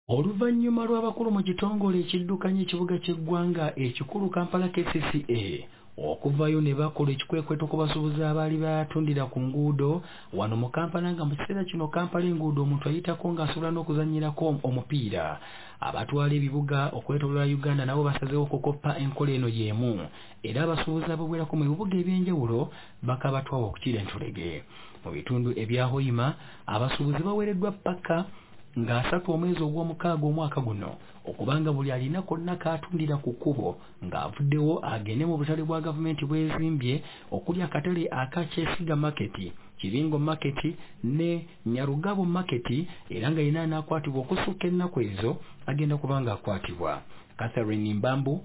Oluvannyuma lw'abakulu mu kitongole ekiddukanya ekibuga ky'eggwanga ekikulu Kampala KCCA okuvayo ne bakola ekikwekweto ku basuubuzi abaali batundira ku nguudo wano mu Kampala nga mu kiseera kino Kampala enguudo omuntu ayitako ng'asobola n'okuzannyirako omupiira. Abatwala ebibuga okwetooloola Uganda nabo basazeewo okukoppa enkola eno y'emu era abasuubuzi abawerako mu bibuga eby'enjawulo bakabatwawo okukira entulege. Mu bitundu ebya Hoima abasuubuzi baweereddwa ppaka nga 3 omwezi ogw'omukaaga omwaka guno okubanga buli alina konna kaatundira ku kkubo ng'avuddewo agende mu butale bwa gavumenti bwezimbye okuli akatale aka Kyesiga Market, Kiringo Market ne Nyarugabo Market era nga yina anaakwatibwa okusukka ennaku ezo agenda kubanga akwatibwa. Catherine Mbambu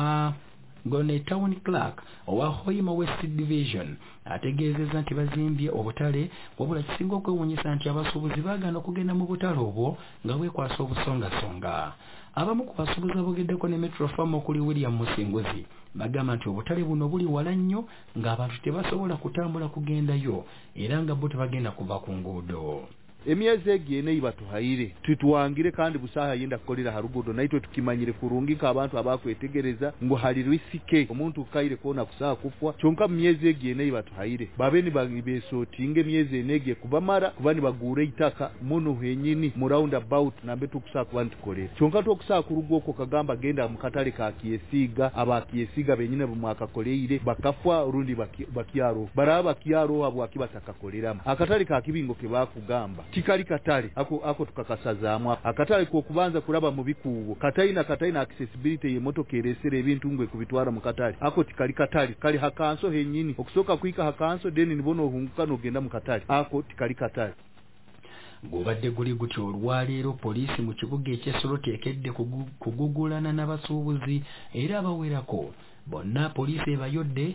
Gone Town Clerk owa Hoima West Division ategeezezza nti bazimbye obutale wabula kisinga okwewuunyisa nti abasuubuzi baagaana okugenda mu butale obwo nga bwekwasa obusongasonga. Abamu ku basuubuzi abogeddeko ne Metro Farm okuli William Musinguzi bagamba nti obutale buno buli wala nnyo ng'abantu tebasobola kutambula kugendayo era nga bo tebagenda kuva ku nguudo. Emyezi egyo ene ibatuhaire tutuwangire kandi busaha yenda kukolera harugudo naitwe tukimanyire kurungika abantu abakwetegereza ngo hali risike omuntu kaire kona kusaha kufwa kyonka myezi egyo ene ibatuhaire babeni bagibesotinge myezi enege kubamara kubani bagure itaka muno henyini mu round about nambe tukusa kubantu kolera kyonka tokusa kurugo ko kagamba genda mu katale ka Kyesiga abakiyesiga benyine mu mwaka koleire bakafwa rundi bakiyaro baraba kiyaro abo akibataka kolera akatale ka Kibingo ke bakugamba tikali katale ako tukakasazamwa akatale ko kubanza kulaba mu bikuubo kataina accessibility ye motoka eresere ebintu ngwe kubitwara mu katale ako tikali katale kali hakanso henyini okusoka kuika hakanso deni nibono ohunguka no genda mu katale ako tikali katale. Gubadde guli gutyo olwaleero poliisi mu kibuga eky'Essolo teekedde kugugulana n'abasuubuzi era abawerako bonna poliisi ebayodde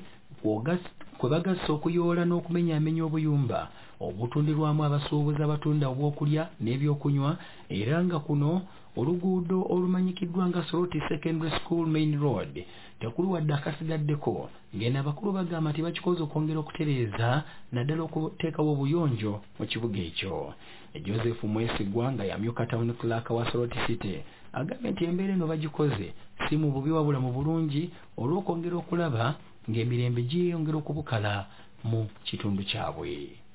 kwe bagassa okuyoola n'okumenyaamenya obuyumba obutundirwamu abasuubuzi abatunda obwokulya n'ebyokunywa era nga kuno oluguudo olumanyikiddwa nga Soroti Secondary School Main Road tekuli wadde akasigaddeko ng'eno abakulu bagamba nti bakikoze okwongera okutereeza naddala okuteekawo obuyonjo mu kibuga ekyo. Joseph Mwesigwa nga yamyuka Town Clerk wa Soroti City agambye nti embeera eno bagikoze si mu bubi wabula mu bulungi olw'okwongera okulaba ng'emirembe gyeyongera okubukala mu kitundu kyabwe.